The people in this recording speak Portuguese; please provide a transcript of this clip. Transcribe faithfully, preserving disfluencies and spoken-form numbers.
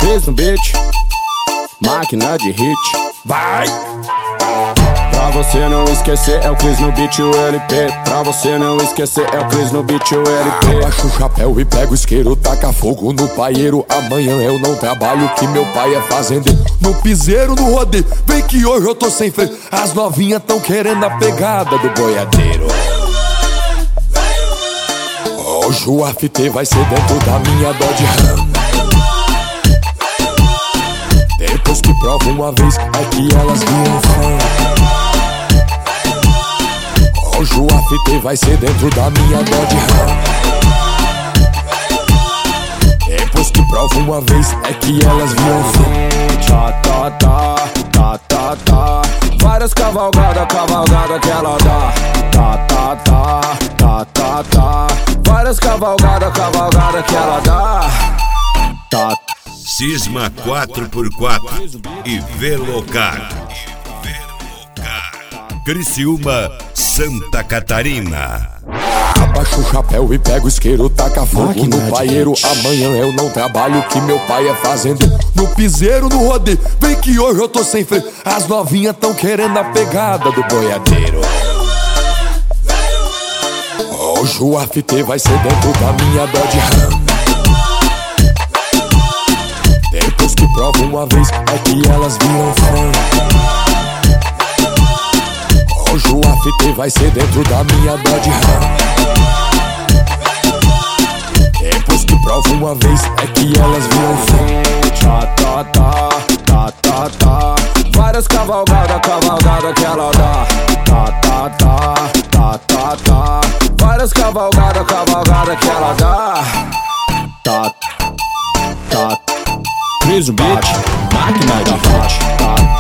Cris no beat, máquina de hit. Vai! Pra você não esquecer é o Cris no beat e o L P. Pra você não esquecer é o Cris no beat e o L P. Abaixa o chapéu e pega o isqueiro, taca fogo no paieiro. Amanhã eu não trabalho, que meu pai é fazendeiro. No piseiro, no rodeio, vem que hoje eu tô sem freio. As novinhas tão querendo a pegada do boiadeiro. Hoje o A F T vai ser dentro da minha Dodge Ram. Depois que prova uma vez, é que elas viram fã. Hoje o A F T vai ser dentro da minha Dodge Ram. Depois que prova uma vez, é que elas viram fã. Tá, tá, tá, tá, tá, tá. Várias cavalgadas, cavalgada que ela dá. Tá, tá, tá, tá, tá, tá. Várias cavalgadas, cavalgada que ela dá. Tá. Cisma quatro por quatro e Velocar. Criciúma, Santa Catarina. Abaixa o chapéu e pega o isqueiro, taca fogo no paieiro. Amanhã eu não trabalho, que meu pai é fazendeiro. No piseiro, no rodeio, vem que hoje eu tô sem freio. As novinhas tão querendo a pegada do boiadeiro. Hoje o A F T vai ser dentro da minha Dodge Ram. Depois que prova uma vez, é que elas viram fã. Hoje o A F T vai ser dentro da minha Dodge Ram. Depois que prova uma vez, é que elas viram fã. Tá, tá, tá, tá, tá, tá. Várias cavalgadas, cavalgada que ela dá. Tá, tá, tá, tá, tá, tá. Várias cavalgadas, cavalgada que ela dá. Tá, tá. Cris no beat, máquina de hit. Tá.